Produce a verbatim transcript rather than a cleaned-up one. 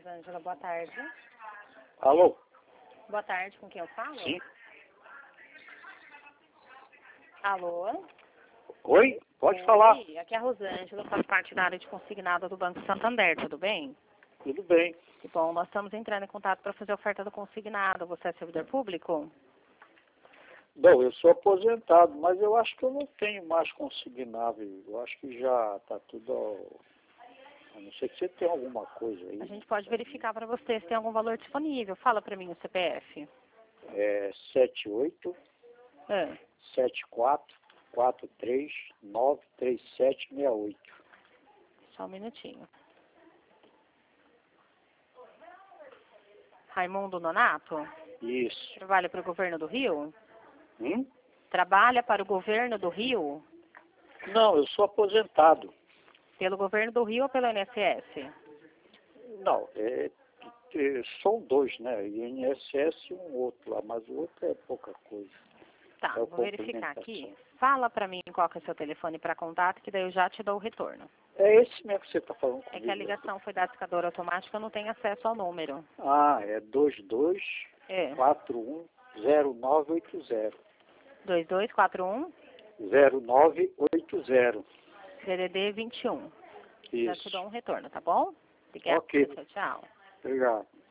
Rosângela, boa tarde. Alô? Boa tarde, com quem eu falo? Sim. Alô? Oi? Pode Oi, falar. aqui é a Rosângela, faço parte da área de consignado do Banco Santander, tudo bem? Tudo bem. Que bom, nós estamos entrando em contato para fazer a oferta do consignado. Você é servidor público? Não, eu sou aposentado, mas eu acho que eu não tenho mais consignável. Eu acho que já está tudo... A não ser que você tenha alguma coisa aí. A gente pode verificar para você se tem algum valor disponível. Fala para mim o C P F. É sete oito Ah, sete quatro quatro três nove três sete seis oito. só um minutinho. Raimundo Nonato? Isso. Trabalha para o governo do Rio? Hum? Trabalha para o governo do Rio? Não, eu sou aposentado. Pelo governo do Rio ou pelo I N S S? Não, é, é, são dois, né? I N S S e um outro lá, mas o outro é pouca coisa. Tá, É o vou verificar aqui. complementação. Fala para mim qual que é o seu telefone para contato, que daí eu já te dou o retorno. É esse mesmo que você está falando comigo. É que a ligação foi da discadora automática, eu não tenho acesso ao número. Ah, é dois dois É, quatro um zero nove oito zero. dois dois quatro um, zero nove oito zero. D D D vinte e um. Já te Isso. dou um retorno, tá bom? Obrigada. Ok. Tchau, tchau. Obrigado.